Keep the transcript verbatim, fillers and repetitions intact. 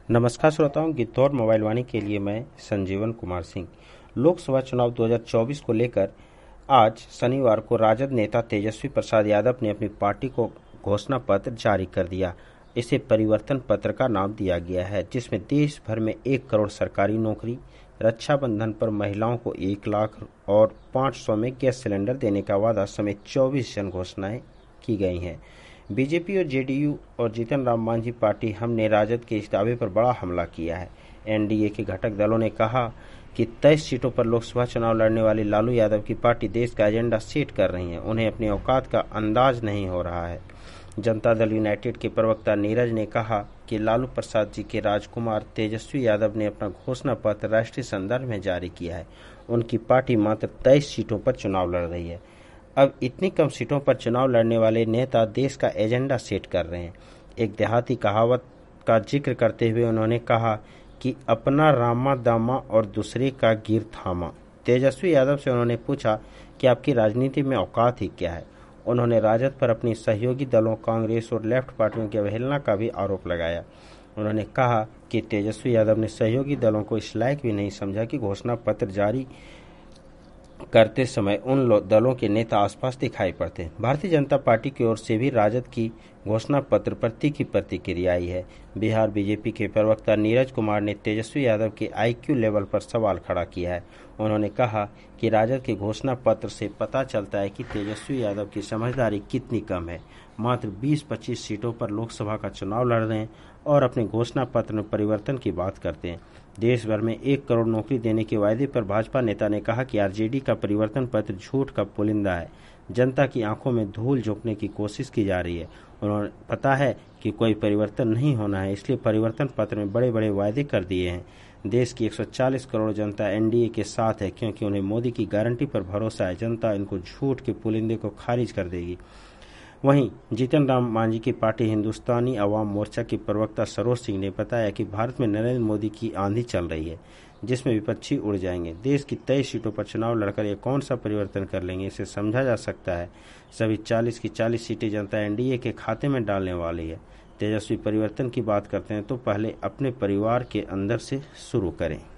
नमस्कार श्रोताओं, गिद्धौर मोबाइल वाणी के लिए मैं संजीवन कुमार सिंह। लोकसभा चुनाव दो हज़ार चौबीस को लेकर आज शनिवार को राजद नेता तेजस्वी प्रसाद यादव ने अपनी पार्टी को घोषणा पत्र जारी कर दिया। इसे परिवर्तन पत्र का नाम दिया गया है, जिसमें देश भर में एक करोड़ सरकारी नौकरी, रक्षाबंधन पर महिलाओं को एक लाख और पाँच सौ में गैस सिलेंडर देने का वादा समेत चौबीस जन घोषणाएं की गई हैं। बीजेपी और जेडीयू और जीतन राम मांझी पार्टी हमने राजद के इस दावे पर बड़ा हमला किया है। एनडीए के घटक दलों ने कहा कि तेईस सीटों पर लोकसभा चुनाव लड़ने वाली लालू यादव की पार्टी देश का एजेंडा सेट कर रही है, उन्हें अपनी औकात का अंदाज नहीं हो रहा है। जनता दल यूनाइटेड के प्रवक्ता नीरज ने कहा कि लालू प्रसाद जी के राजकुमार तेजस्वी यादव ने अपना घोषणा पत्र राष्ट्रीय संदर्भ में जारी किया है। उनकी पार्टी मात्र तेईस सीटों पर चुनाव लड़ रही है। अब इतनी कम सीटों पर चुनाव लड़ने वाले नेता देश का एजेंडा सेट कर रहे हैं। एक देहाती कहावत का जिक्र करते हुए उन्होंने कहा कि अपना रामा दामा और दूसरे का गिर थामा। तेजस्वी यादव से उन्होंने पूछा कि आपकी राजनीति में औकात ही क्या है। उन्होंने राजद पर अपनी सहयोगी दलों कांग्रेस और लेफ्ट पार्टियों की अवहेलना का भी आरोप लगाया। उन्होंने कहा कि तेजस्वी यादव ने सहयोगी दलों को इस लायक भी नहीं समझा कि घोषणा पत्र जारी करते समय उन दलों के नेता आसपास दिखाई पड़ते। भारतीय जनता पार्टी की ओर से भी राजद की घोषणा पत्र पर तीखी प्रतिक्रिया आई है। बिहार बीजेपी के प्रवक्ता नीरज कुमार ने तेजस्वी यादव के आईक्यू लेवल पर सवाल खड़ा किया है। उन्होंने कहा कि राजद के घोषणा पत्र से पता चलता है कि तेजस्वी यादव की समझदारी कितनी कम है। मात्र बीस पच्चीस सीटों पर लोकसभा का चुनाव लड़ रहे हैं और अपने घोषणा पत्र में परिवर्तन की बात करते हैं। देश भर में एक करोड़ नौकरी देने के वायदे पर भाजपा नेता ने कहा कि आरजेडी का परिवर्तन पत्र झूठ का पुलिंदा है। जनता की आंखों में धूल झोंकने की कोशिश की जा रही है। उन्होंने पता है कि कोई परिवर्तन नहीं होना है, इसलिए परिवर्तन पत्र में बड़े बड़े वायदे कर दिए हैं। देश की एक सौ चालीस करोड़ जनता एनडीए के साथ है, क्योंकि उन्हें मोदी की गारंटी पर भरोसा है। जनता इनको झूठ के पुलिंदे को खारिज कर देगी। वहीं जीतन राम मांझी की पार्टी हिंदुस्तानी अवाम मोर्चा के प्रवक्ता सरोज सिंह ने बताया कि भारत में नरेंद्र मोदी की आंधी चल रही है, जिसमें विपक्षी उड़ जाएंगे। देश की तेईस सीटों पर चुनाव लड़कर ये कौन सा परिवर्तन कर लेंगे, इसे समझा जा सकता है। सभी चालीस की चालीस सीटें जनता एनडीए के खाते में डालने वाली है। तेजस्वी परिवर्तन की बात करते हैं तो पहले अपने परिवार के अंदर से शुरू करें।